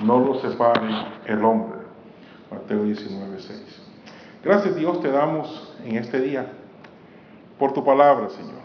no los separe el hombre. Mateo 19:6. Gracias, Dios, te damos en este día por tu palabra, Señor.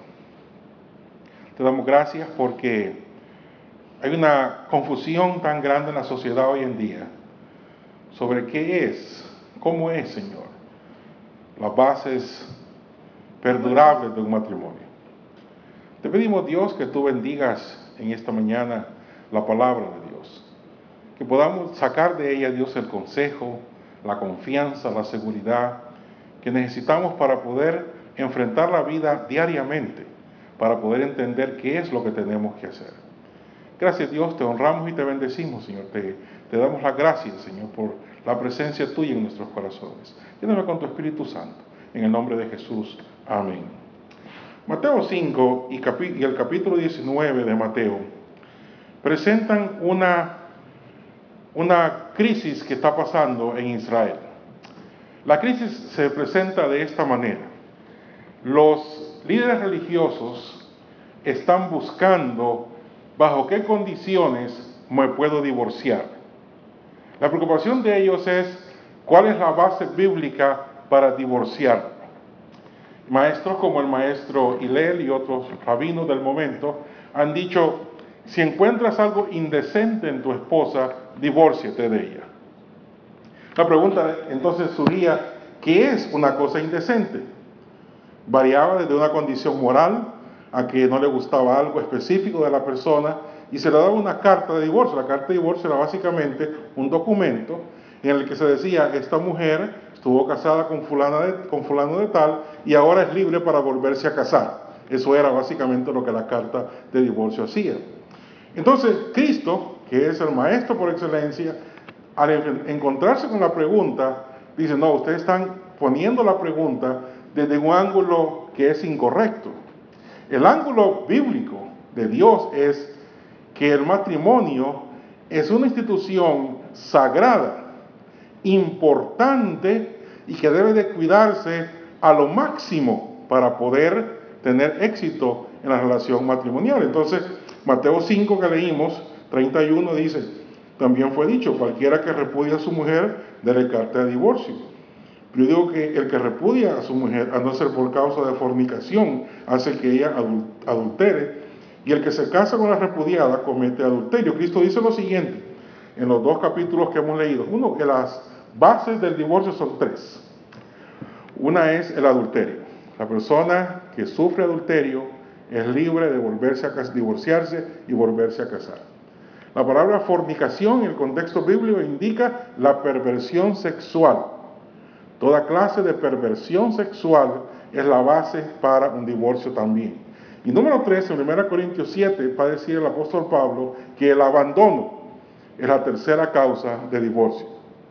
Te damos gracias porque hay una confusión tan grande en la sociedad hoy en día sobre qué es, cómo es, Señor, las bases perdurables de un matrimonio. Te pedimos, Dios, que tú bendigas en esta mañana la palabra de Dios, que podamos sacar de ella, Dios, el consejo, la confianza, la seguridad que necesitamos para poder enfrentar la vida diariamente, para poder entender qué es lo que tenemos que hacer. Gracias, Dios, te honramos y te bendecimos, Señor. Te damos las gracias, Señor, por la presencia tuya en nuestros corazones. Lléname con tu Espíritu Santo, en el nombre de Jesús. Amén. Mateo 5 y el capítulo 19 de Mateo presentan una crisis que está pasando en Israel. La crisis se presenta de esta manera. Los líderes religiosos están buscando bajo qué condiciones me puedo divorciar. La preocupación de ellos es cuál es la base bíblica para divorciarme. Maestros como el maestro Hillel y otros rabinos del momento han dicho: si encuentras algo indecente en tu esposa, divórciate de ella. La pregunta entonces surgía: ¿qué es una cosa indecente? Variaba desde una condición moral a que no le gustaba algo específico de la persona y se le daba una carta de divorcio. La carta de divorcio era básicamente un documento en el que se decía: esta mujer estuvo casada con fulano de tal y ahora es libre para volverse a casar. Eso era básicamente lo que la carta de divorcio hacía. Entonces Cristo, que es el maestro por excelencia, al encontrarse con la pregunta, dice: no, ustedes están poniendo la pregunta desde un ángulo que es incorrecto. El ángulo bíblico de Dios es que el matrimonio es una institución sagrada, importante y que debe de cuidarse a lo máximo para poder tener éxito en la relación matrimonial. Entonces, Mateo 5 que leímos, 31 dice: también fue dicho, cualquiera que repudia a su mujer, dele carta de divorcio. Yo digo que el que repudia a su mujer, a no ser por causa de fornicación, hace que ella adultere, y el que se casa con la repudiada comete adulterio. Cristo dice lo siguiente, en los dos capítulos que hemos leído. Uno, que las bases del divorcio son tres. Una es el adulterio. La persona que sufre adulterio es libre de divorciarse y volverse a casar. La palabra fornicación en el contexto bíblico indica la perversión sexual. Toda clase de perversión sexual es la base para un divorcio también. Y número 3, en 1 Corintios 7, va a decir el apóstol Pablo que el abandono es la tercera causa de divorcio.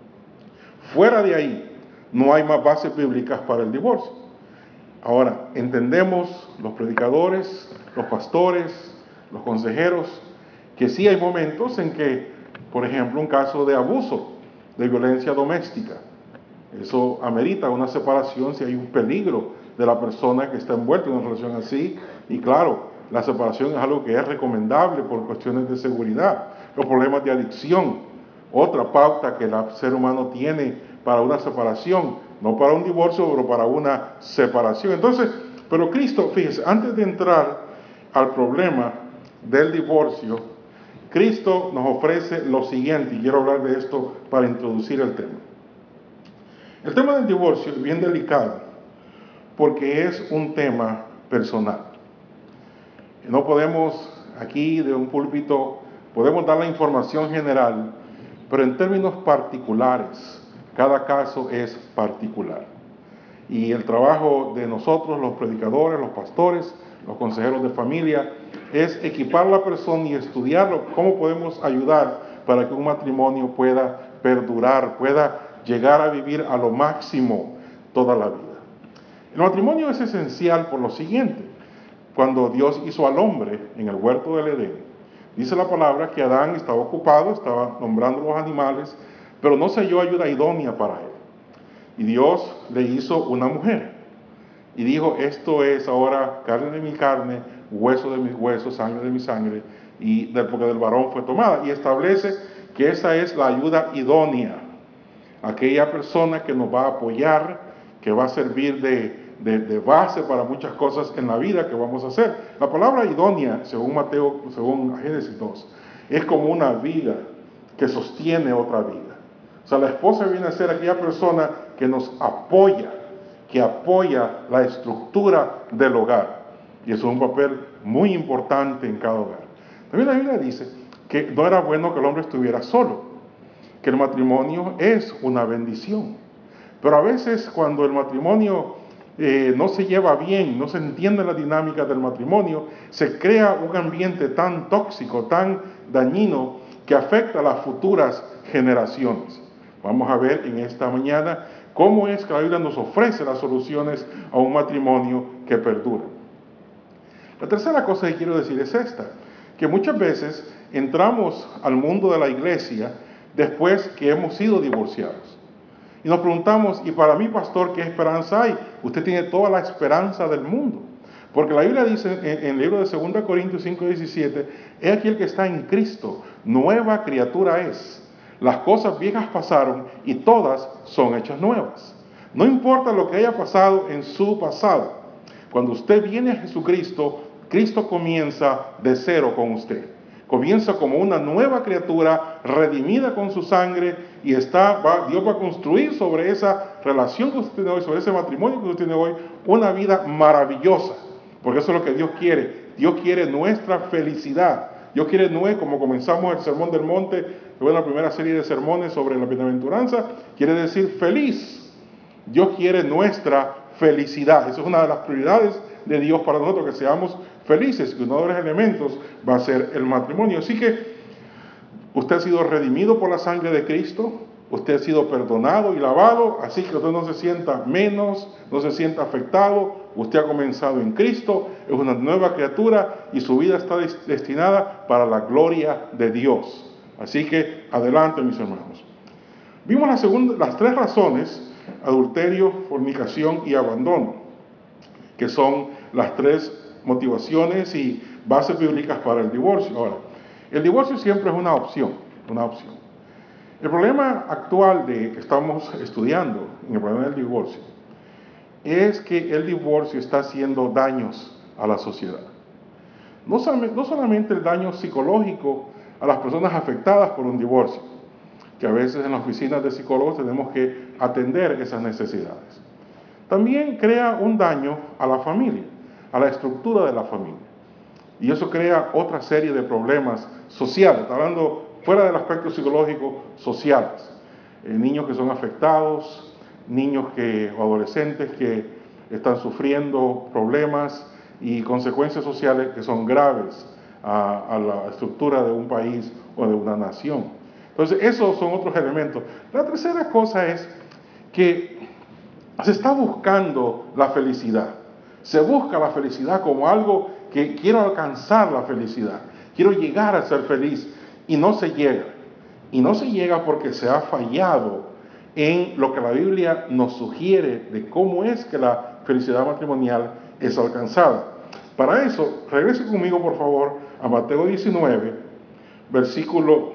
Fuera de ahí, no hay más bases bíblicas para el divorcio. Ahora, entendemos los predicadores, los pastores, los consejeros, que sí hay momentos en que, por ejemplo, un caso de abuso, de violencia doméstica, eso amerita una separación si hay un peligro de la persona que está envuelta en una relación así. Y claro, la separación es algo que es recomendable por cuestiones de seguridad. Los problemas de adicción, otra pauta que el ser humano tiene para una separación, no para un divorcio, pero para una separación. Entonces, pero Cristo, fíjese, antes de entrar al problema del divorcio, Cristo nos ofrece lo siguiente, y quiero hablar de esto para introducir el tema. El tema del divorcio es bien delicado porque es un tema personal. No podemos aquí de un púlpito, podemos dar la información general, pero en términos particulares, cada caso es particular. Y el trabajo de nosotros, los predicadores, los pastores, los consejeros de familia, es equipar a la persona y estudiarlo, cómo podemos ayudar para que un matrimonio pueda perdurar, pueda llegar a vivir a lo máximo toda la vida. El matrimonio es esencial por lo siguiente. Cuando Dios hizo al hombre en el huerto del Edén, dice la palabra que Adán estaba ocupado, estaba nombrando los animales, pero no se halló ayuda idónea para él. Y Dios le hizo una mujer. Y dijo: esto es ahora carne de mi carne, hueso de mis huesos, sangre de mi sangre, porque del varón fue tomada. Y establece que esa es la ayuda idónea, aquella persona que nos va a apoyar, que va a servir de base para muchas cosas en la vida que vamos a hacer. La palabra idónea, según Génesis 2, es como una viga que sostiene otra vida. O sea, la esposa viene a ser aquella persona que nos apoya, que apoya la estructura del hogar. Y eso es un papel muy importante en cada hogar. También la Biblia dice que no era bueno que el hombre estuviera solo, que el matrimonio es una bendición. Pero a veces cuando el matrimonio no se lleva bien, no se entiende la dinámica del matrimonio, se crea un ambiente tan tóxico, tan dañino, que afecta a las futuras generaciones. Vamos a ver en esta mañana cómo es que la Biblia nos ofrece las soluciones a un matrimonio que perdura. La tercera cosa que quiero decir es esta, que muchas veces entramos al mundo de la iglesia después que hemos sido divorciados. Y nos preguntamos, ¿y para mí, pastor, qué esperanza hay? Usted tiene toda la esperanza del mundo. Porque la Biblia dice en el libro de 2 Corintios 5:17, he aquí el que está en Cristo, nueva criatura es. Las cosas viejas pasaron y todas son hechas nuevas. No importa lo que haya pasado en su pasado. Cuando usted viene a Jesucristo, Cristo comienza de cero con usted. Comienza como una nueva criatura redimida con su sangre y Dios va a construir sobre esa relación que usted tiene hoy, sobre ese matrimonio que usted tiene hoy, una vida maravillosa. Porque eso es lo que Dios quiere. Dios quiere nuestra felicidad. Dios quiere, como comenzamos el Sermón del Monte, que fue la primera serie de sermones sobre la bienaventuranza, quiere decir feliz. Dios quiere nuestra felicidad. Esa es una de las prioridades de Dios para nosotros, que seamos felices. Y uno de los elementos va a ser el matrimonio. Así que usted ha sido redimido por la sangre de Cristo. Usted ha sido perdonado y lavado. Así que usted no se sienta menos, no se sienta afectado. Usted ha comenzado en Cristo. Es una nueva criatura y su vida está destinada para la gloria de Dios. Así que adelante, mis hermanos. Vimos las tres razones: adulterio, fornicación y abandono, que son las tres motivaciones y bases bíblicas para el divorcio. Ahora, el divorcio siempre es una opción. El problema actual que estamos estudiando en el problema del divorcio es que el divorcio está haciendo daños a la sociedad. No solamente el daño psicológico a las personas afectadas por un divorcio, que a veces en las oficinas de psicólogos tenemos que atender esas necesidades. También crea un daño a la familia, a la estructura de la familia. Y eso crea otra serie de problemas sociales, hablando fuera del aspecto psicológico, sociales. Niños que son afectados, o adolescentes que están sufriendo problemas y consecuencias sociales que son graves a la estructura de un país o de una nación. Entonces, esos son otros elementos. La tercera cosa es que se está buscando la felicidad. Se busca la felicidad como algo que quiero alcanzar la felicidad. Quiero llegar a ser feliz y no se llega. Y no se llega porque se ha fallado en lo que la Biblia nos sugiere de cómo es que la felicidad matrimonial es alcanzada. Para eso, regrese conmigo por favor a Mateo 19, versículo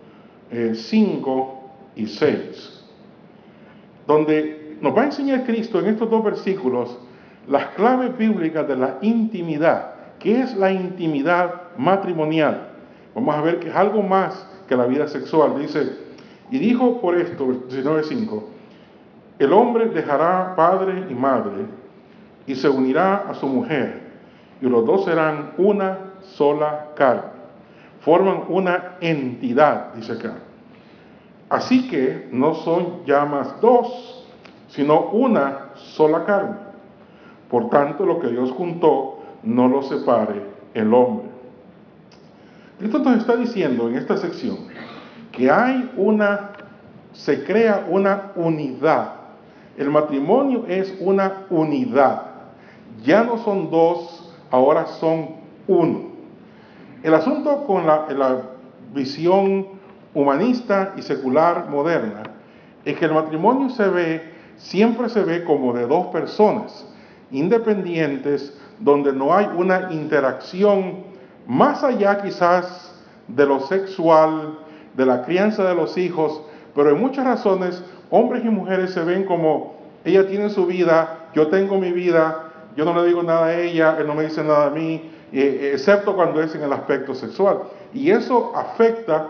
5 y 6, donde nos va a enseñar Cristo en estos dos versículos las claves bíblicas de la intimidad. ¿Qué es la intimidad matrimonial? Vamos a ver que es algo más que la vida sexual. Dice, y dijo por esto, 19:5, el hombre dejará padre y madre y se unirá a su mujer, y los dos serán una sola carne. Forman una entidad, dice acá. Así que no son ya más dos, sino una sola carne. Por tanto, lo que Dios juntó, no lo separe el hombre. Cristo nos está diciendo en esta sección que se crea una unidad. El matrimonio es una unidad. Ya no son dos, ahora son uno. El asunto con la visión humanista y secular moderna es que el matrimonio siempre se ve como de dos personas independientes, donde no hay una interacción más allá quizás de lo sexual, de la crianza de los hijos, pero en muchas razones hombres y mujeres se ven como, ella tiene su vida, yo tengo mi vida, yo no le digo nada a ella, él no me dice nada a mí, excepto cuando es en el aspecto sexual. Y eso afecta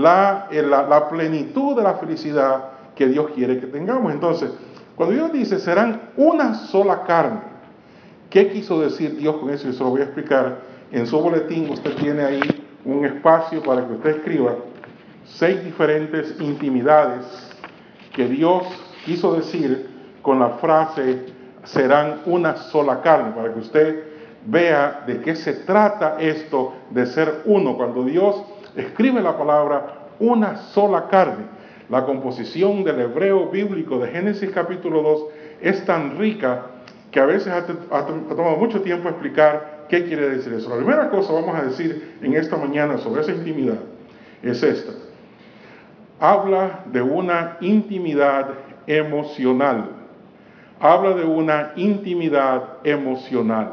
la plenitud de la felicidad que Dios quiere que tengamos. Entonces, cuando Dios dice, serán una sola carne, ¿qué quiso decir Dios con eso? Y se lo voy a explicar. En su boletín usted tiene ahí un espacio para que usted escriba 6 diferentes intimidades que Dios quiso decir con la frase serán una sola carne, para que usted vea de qué se trata esto de ser uno. Cuando Dios escribe la palabra una sola carne, la composición del hebreo bíblico de Génesis capítulo 2 es tan rica que a veces ha tomado mucho tiempo explicar qué quiere decir eso. La primera cosa vamos a decir en esta mañana sobre esa intimidad es esta. Habla de una intimidad emocional. Habla de una intimidad emocional.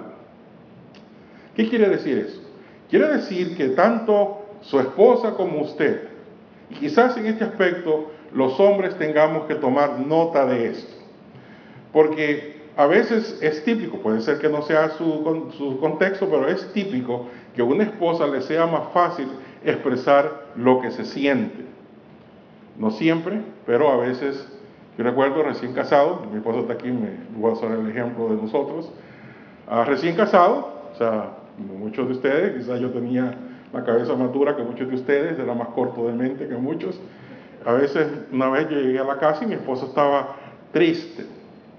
¿Qué quiere decir eso? Quiere decir que tanto su esposa como usted, y quizás en este aspecto los hombres tengamos que tomar nota de esto, porque a veces es típico, puede ser que no sea su contexto, pero es típico que a una esposa le sea más fácil expresar lo que se siente. No siempre, pero a veces. Yo recuerdo recién casado, mi esposa está aquí, me voy a usar el ejemplo de nosotros. Recién casado, o sea, como muchos de ustedes, quizás yo tenía la cabeza más dura que muchos de ustedes, era más corto de mente que muchos. A veces, una vez yo llegué a la casa y mi esposa estaba triste.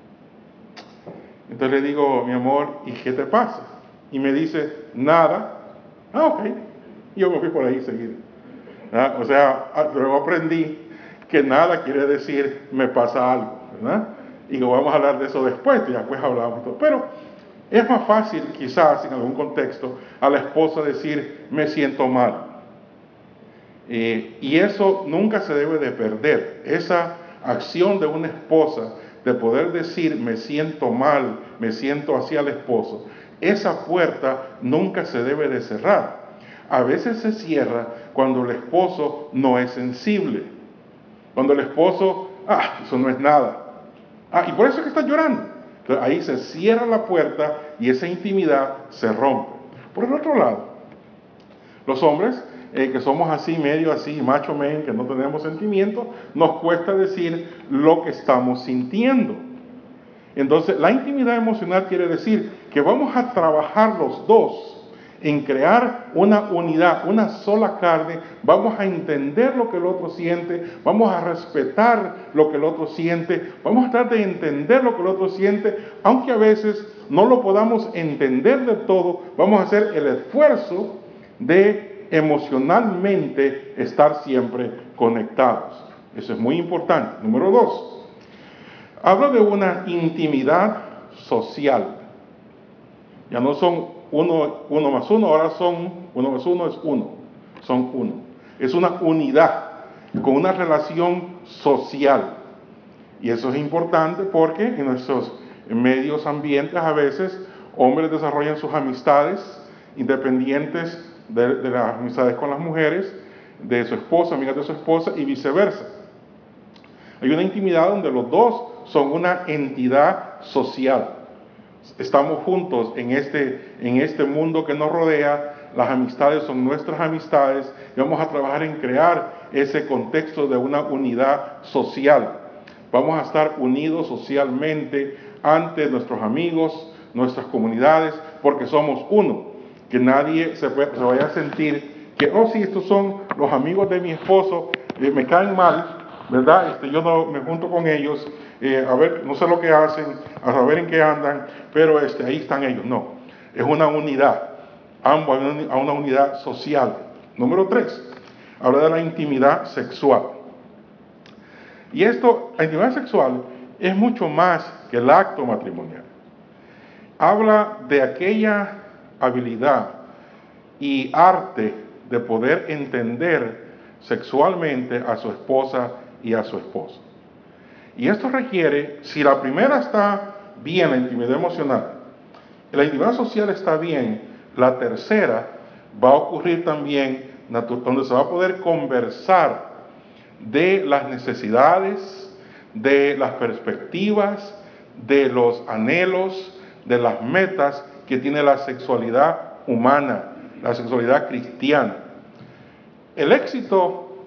Entonces le digo, mi amor, ¿y qué te pasa? Y me dice, nada. Ok. Y yo me fui por ahí seguido. O sea, luego aprendí que nada quiere decir me pasa algo, ¿verdad? Y que vamos a hablar de eso después, y después hablamos todo. Pero es más fácil, quizás en algún contexto, a la esposa decir me siento mal. Y eso nunca se debe de perder. Esa acción de una esposa de poder decir me siento mal, me siento así al esposo, esa puerta nunca se debe de cerrar. A veces se cierra cuando el esposo no es sensible. Cuando el esposo, eso no es nada. Y por eso es que está llorando. Entonces ahí se cierra la puerta y esa intimidad se rompe. Por el otro lado, los hombres que somos así, medio así, macho men, que no tenemos sentimiento, nos cuesta decir lo que estamos sintiendo. Entonces, la intimidad emocional quiere decir que vamos a trabajar los dos en crear una unidad, una sola carne. Vamos a entender lo que el otro siente, vamos a respetar lo que el otro siente, vamos a tratar de entender lo que el otro siente, aunque a veces no lo podamos entender del todo, vamos a hacer el esfuerzo de emocionalmente estar siempre conectados. Eso es muy importante. Número 2. Habla de una intimidad social. Ya no son uno más uno, ahora son uno más uno es uno. Son uno. Es una unidad con una relación social. Y eso es importante porque en nuestros medios ambientes a veces hombres desarrollan sus amistades independientes de las amistades con las mujeres, de su esposa, amigas de su esposa y viceversa. Hay una intimidad donde los dos son una entidad social. Estamos juntos en este mundo que nos rodea. Las amistades son nuestras amistades y vamos a trabajar en crear ese contexto de una unidad social. Vamos a estar unidos socialmente ante nuestros amigos, nuestras comunidades, porque somos uno. Que nadie se vaya a sentir que, sí, estos son los amigos de mi esposo, me caen mal, ¿verdad? Yo no me junto con ellos, a ver, no sé lo que hacen, a saber en qué andan, pero ahí están ellos. No, es una unidad, ambos a una unidad social. Número 3, habla de la intimidad sexual. Y la intimidad sexual es mucho más que el acto matrimonial. Habla de aquella habilidad y arte de poder entender sexualmente a su esposa y a su esposo. Y esto requiere, si la primera está bien, la intimidad emocional, la intimidad social está bien, la tercera va a ocurrir también donde se va a poder conversar de las necesidades, de las perspectivas, de los anhelos, de las metas que tiene la sexualidad humana, la sexualidad cristiana. El éxito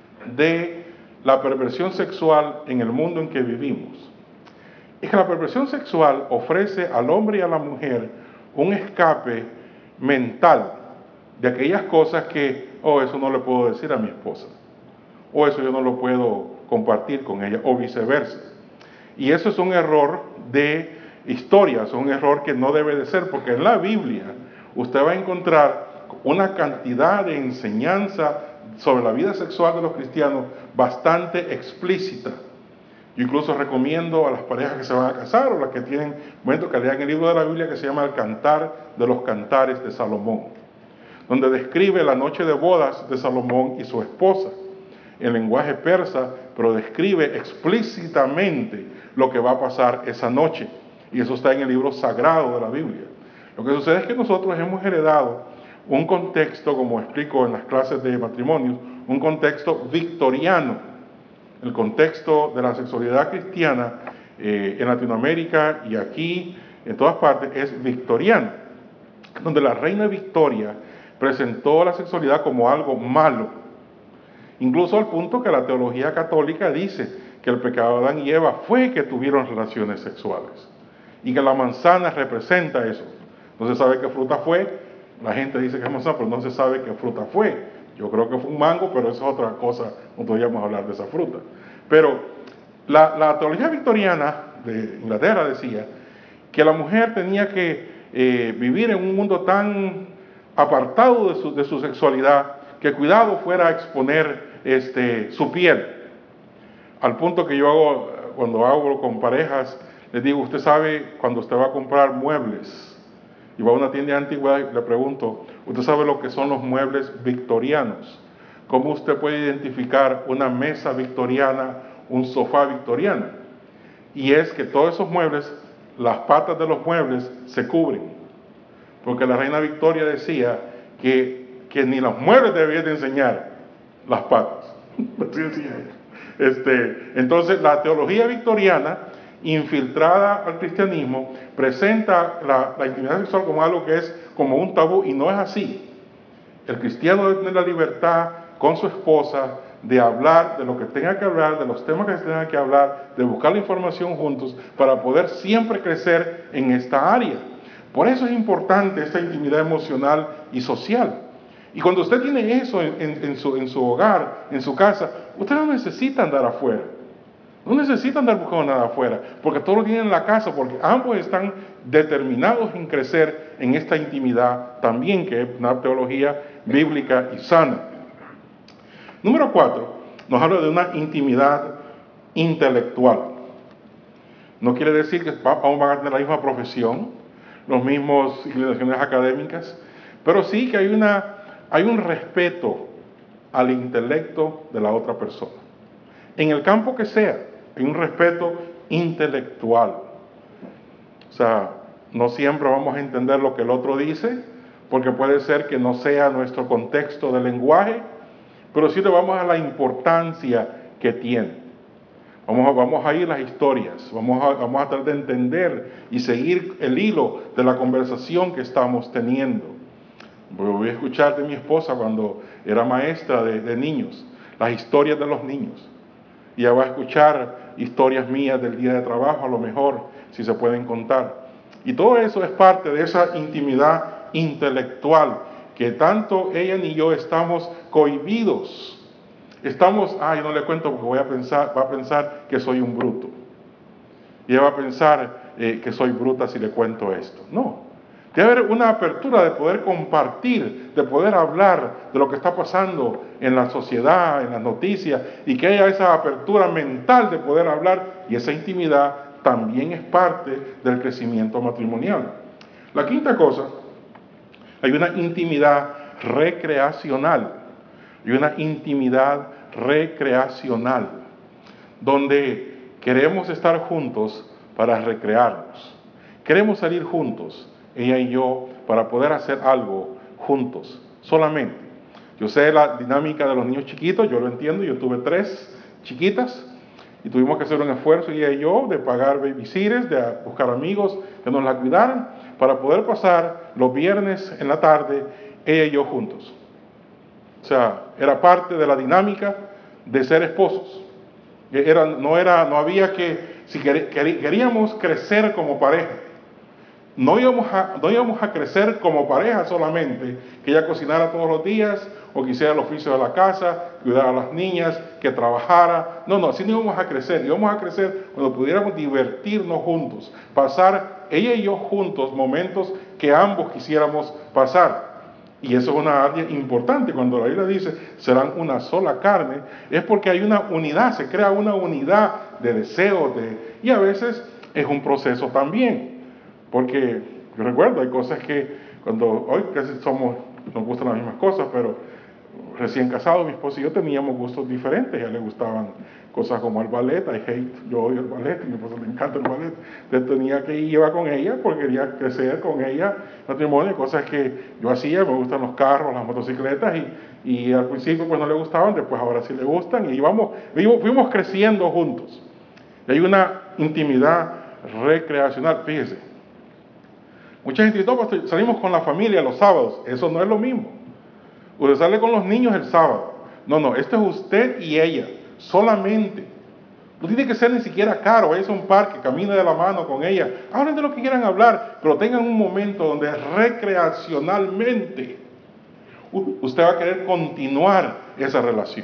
de la perversión sexual en el mundo en que vivimos es que la perversión sexual ofrece al hombre y a la mujer un escape mental de aquellas cosas que, eso no le puedo decir a mi esposa, o eso yo no lo puedo compartir con ella, o viceversa. Y eso es un error de historia, es un error que no debe de ser, porque en la Biblia usted va a encontrar una cantidad de enseñanza sobre la vida sexual de los cristianos bastante explícita. Yo incluso recomiendo a las parejas que se van a casar o las que tienen momento que lean el libro de la Biblia que se llama El Cantar de los Cantares de Salomón, donde describe la noche de bodas de Salomón y su esposa en lenguaje persa, pero describe explícitamente lo que va a pasar esa noche. Y eso está en el libro sagrado de la Biblia. Lo que sucede es que nosotros hemos heredado un contexto, como explico en las clases de matrimonios, un contexto victoriano. El contexto de la sexualidad cristiana en Latinoamérica y aquí, en todas partes, es victoriano, donde la reina Victoria presentó la sexualidad como algo malo, incluso al punto que la teología católica dice que el pecado de Adán y Eva fue que tuvieron relaciones sexuales y que la manzana representa eso. No se sabe qué fruta fue, la gente dice que es manzana, pero no se sabe qué fruta fue. Yo creo que fue un mango, pero eso es otra cosa, no podríamos hablar de esa fruta. Pero la teología victoriana de Inglaterra decía que la mujer tenía que vivir en un mundo tan apartado de su sexualidad, que cuidado fuera a exponer su piel. Al punto que yo cuando hago con parejas, les digo, usted sabe cuando usted va a comprar muebles y va a una tienda antigua, le pregunto, ¿usted sabe lo que son los muebles victorianos? ¿Cómo usted puede identificar una mesa victoriana, un sofá victoriano? Y es que todos esos muebles, las patas de los muebles se cubren. Porque la reina Victoria decía que ni los muebles debían de enseñar las patas. Así decía ella. Entonces la teología victoriana, infiltrada al cristianismo, presenta la intimidad sexual como algo que es como un tabú, y no es así. El cristiano debe tener la libertad con su esposa de hablar de lo que tenga que hablar, de los temas que se tengan que hablar, de buscar la información juntos para poder siempre crecer en esta área. Por eso es importante esta intimidad emocional y social. Y cuando usted tiene eso en su hogar, en su casa, usted no necesita andar afuera. No necesita andar buscando nada afuera, porque todo lo tienen en la casa, porque ambos están determinados en crecer en esta intimidad también, que es una teología bíblica y sana. Número 4, nos habla de una intimidad intelectual. No quiere decir que vamos a tener la misma profesión, las mismas inclinaciones académicas, pero sí que hay un respeto al intelecto de la otra persona. En el campo que sea, hay un respeto intelectual. O sea, no siempre vamos a entender lo que el otro dice, porque puede ser que no sea nuestro contexto de lenguaje, pero sí le vamos a la importancia que tiene. Vamos a ir a las historias, vamos a tratar de entender y seguir el hilo de la conversación que estamos teniendo. Voy a escuchar de mi esposa cuando era maestra de niños, las historias de los niños. Y ella va a escuchar historias mías del día de trabajo, a lo mejor, si se pueden contar. Y todo eso es parte de esa intimidad intelectual que tanto ella ni yo estamos cohibidos. Estamos, yo no le cuento porque va a pensar que soy un bruto. Y ella va a pensar que soy bruta si le cuento esto. No. Debe haber una apertura de poder compartir, de poder hablar de lo que está pasando en la sociedad, en las noticias, y que haya esa apertura mental de poder hablar, y esa intimidad también es parte del crecimiento matrimonial. La quinta cosa, hay una intimidad recreacional, y una intimidad recreacional, donde queremos estar juntos para recrearnos. Queremos salir juntos, ella y yo, para poder hacer algo juntos, solamente. Yo sé la dinámica de los niños chiquitos, yo lo entiendo, yo tuve 3 chiquitas y tuvimos que hacer un esfuerzo, ella y yo, de pagar babysitters, de buscar amigos que nos la cuidaran, para poder pasar los viernes en la tarde, ella y yo juntos. O sea, era parte de la dinámica de ser esposos. No había que, si queríamos crecer como pareja, no íbamos a crecer como pareja solamente, que ella cocinara todos los días, o que hiciera el oficio de la casa, cuidara a las niñas, que trabajara. No, así no íbamos a crecer. Íbamos a crecer cuando pudiéramos divertirnos juntos, pasar ella y yo juntos momentos que ambos quisiéramos pasar. Y eso es una área importante. Cuando la Biblia dice serán una sola carne, es porque hay una unidad, se crea una unidad de deseos, y a veces es un proceso también. Porque yo recuerdo, hay cosas que hoy casi nos gustan las mismas cosas, pero recién casados, mi esposa y yo teníamos gustos diferentes. A ella le gustaban cosas como el ballet, yo odio el ballet, a mi esposa le encanta el ballet. Entonces tenía que ir con ella porque quería crecer con ella matrimonio, cosas que yo hacía. Me gustan los carros, las motocicletas, y al principio pues no le gustaban, después ahora sí le gustan, y fuimos creciendo juntos. Y hay una intimidad recreacional, fíjese. Mucha gente dice, no, pues salimos con la familia los sábados. Eso no es lo mismo. Usted sale con los niños el sábado. No, esto es usted y ella, solamente. No tiene que ser ni siquiera caro. Vaya a un parque, camine de la mano con ella. Hablen de lo que quieran hablar, pero tengan un momento donde recreacionalmente usted va a querer continuar esa relación.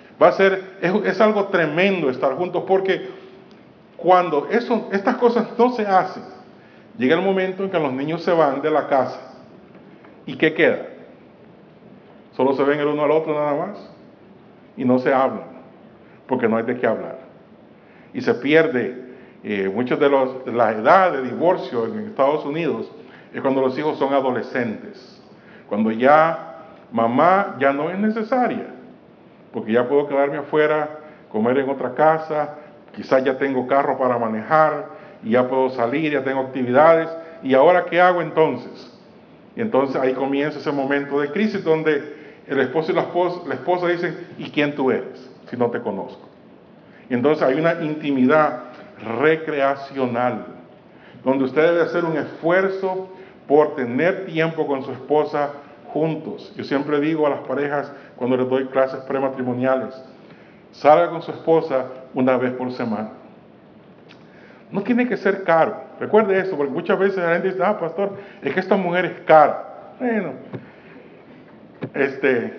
Es algo tremendo estar juntos, porque cuando estas cosas no se hacen, llega el momento en que los niños se van de la casa. ¿Y qué queda? Solo se ven el uno al otro nada más. Y no se hablan, porque no hay de qué hablar. Y se pierde muchos de la edad de divorcio en Estados Unidos es cuando los hijos son adolescentes. Cuando ya mamá ya no es necesaria, porque ya puedo quedarme afuera, comer en otra casa, quizás ya tengo carro para manejar, y ya puedo salir, ya tengo actividades. ¿Y ahora qué hago entonces? Y entonces ahí comienza ese momento de crisis donde el esposo y la esposa dicen, ¿y quién tú eres si no te conozco? Y entonces hay una intimidad recreacional, donde usted debe hacer un esfuerzo por tener tiempo con su esposa juntos. Yo siempre digo a las parejas, cuando les doy clases prematrimoniales, salga con su esposa una vez por semana. No tiene que ser caro. Recuerde eso, porque muchas veces la gente dice, pastor, es que esta mujer es cara. Bueno, es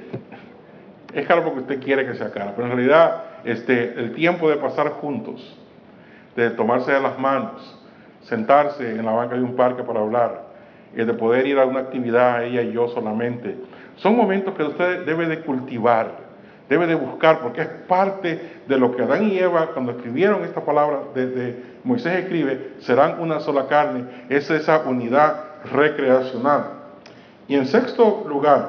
caro porque usted quiere que sea cara, pero en realidad el tiempo de pasar juntos, de tomarse de las manos, sentarse en la banca de un parque para hablar, de poder ir a una actividad ella y yo solamente, son momentos que usted debe de cultivar, debe de buscar, porque es parte de lo que Adán y Eva, cuando escribieron esta palabra de Moisés escribe, serán una sola carne, es esa unidad recreacional. Y en sexto lugar,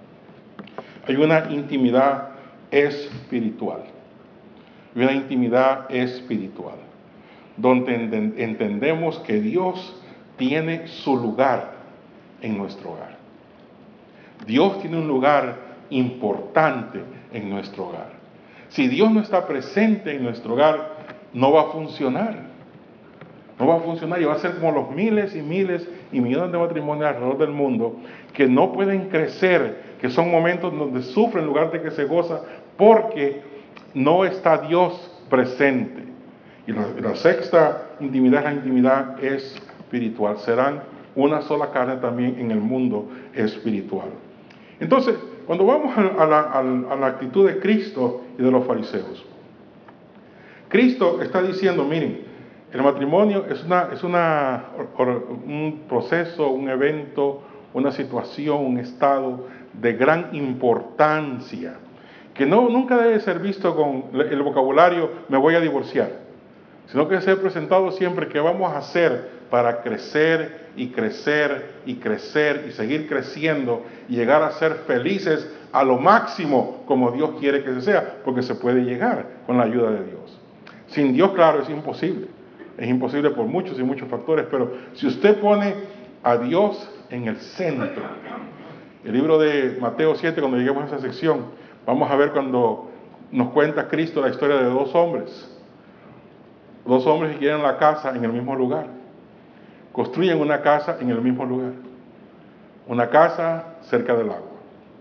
hay una intimidad espiritual. Una intimidad espiritual, donde entendemos que Dios tiene su lugar en nuestro hogar. Dios tiene un lugar importante en nuestro hogar. Si Dios no está presente en nuestro hogar, no va a funcionar. No va a funcionar y va a ser como los miles y miles y millones de matrimonios alrededor del mundo que no pueden crecer, que son momentos donde sufren en lugar de que se goza, porque no está Dios presente. Y la sexta intimidad es la intimidad espiritual. Serán una sola carne también en el mundo espiritual. Entonces, cuando vamos a la actitud de Cristo y de los fariseos, Cristo está diciendo, miren, el matrimonio es un proceso, un evento, una situación, un estado de gran importancia, que nunca debe ser visto con el vocabulario me voy a divorciar, sino que debe ser presentado siempre que vamos a hacer para crecer y crecer y crecer y seguir creciendo y llegar a ser felices a lo máximo como Dios quiere que se sea, porque se puede llegar con la ayuda de Dios. Sin Dios, claro, es imposible. Es imposible por muchos y muchos factores, pero si usted pone a Dios en el centro El libro de Mateo 7, cuando lleguemos a esa sección, vamos a ver cuando nos cuenta Cristo la historia de dos hombres. Dos hombres que quieren la casa en el mismo lugar. Construyen una casa en el mismo lugar. Una casa cerca del agua.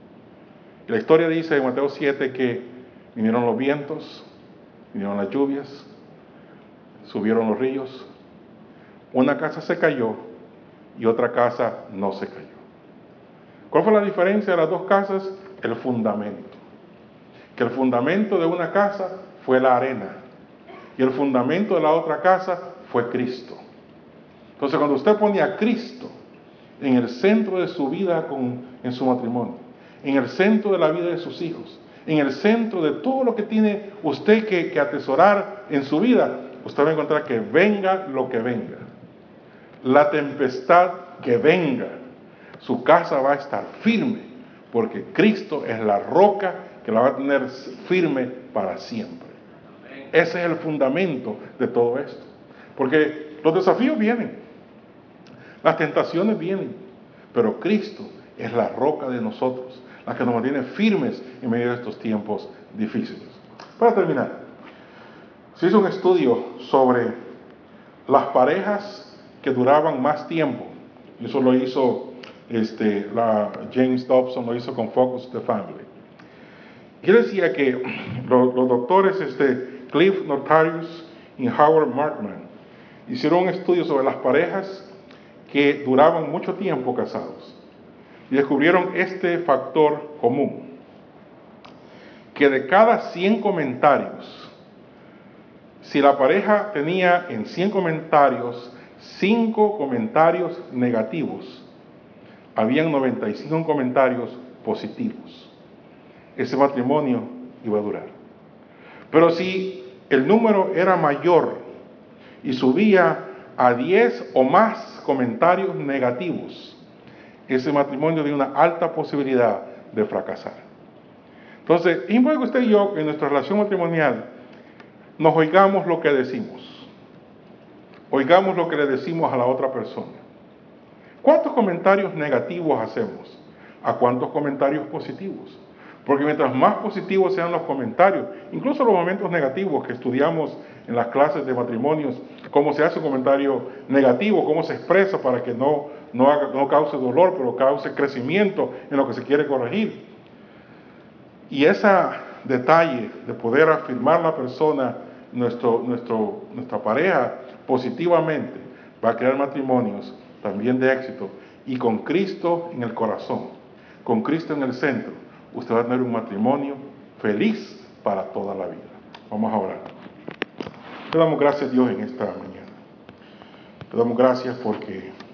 Y la historia dice en Mateo 7 que vinieron los vientos, vinieron las lluvias, subieron los ríos. Una casa se cayó y otra casa no se cayó. ¿Cuál fue la diferencia de las dos casas? El fundamento. Que el fundamento de una casa fue la arena y el fundamento de la otra casa fue Cristo. Entonces, cuando usted pone a Cristo en el centro de su vida en su matrimonio, en el centro de la vida de sus hijos, en el centro de todo lo que tiene usted que atesorar en su vida, usted va a encontrar que venga lo que venga, la tempestad que venga, su casa va a estar firme, porque Cristo es la roca que la va a tener firme para siempre. Ese es el fundamento de todo esto. Porque los desafíos vienen, las tentaciones vienen, pero Cristo es la roca de nosotros, la que nos mantiene firmes en medio de estos tiempos difíciles. Para terminar, se hizo un estudio sobre las parejas que duraban más tiempo. Y eso lo hizo James Dobson, lo hizo con Focus the Family. Y él decía que los doctores Cliff Notarius y Howard Markman hicieron un estudio sobre las parejas que duraban mucho tiempo casados y descubrieron este factor común, que de cada 100 comentarios, si la pareja tenía en 100 comentarios 5 comentarios negativos, habían 95 comentarios positivos. Ese matrimonio iba a durar. Pero si el número era mayor y subía a 10 o más comentarios negativos, ese matrimonio tiene una alta posibilidad de fracasar. Entonces, es importante que usted y yo, en nuestra relación matrimonial, nos oigamos lo que decimos. Oigamos lo que le decimos a la otra persona. ¿Cuántos comentarios negativos hacemos? ¿A cuántos comentarios positivos? Porque mientras más positivos sean los comentarios, incluso los momentos negativos que estudiamos en las clases de matrimonios, cómo se hace un comentario negativo, cómo se expresa para que no cause dolor, pero cause crecimiento en lo que se quiere corregir. Y ese detalle de poder afirmar la persona, nuestra pareja, positivamente, va a crear matrimonios también de éxito. Y con Cristo en el corazón, con Cristo en el centro, usted va a tener un matrimonio feliz para toda la vida. Vamos a orar. Te damos gracias, Dios, en esta mañana. Te damos gracias porque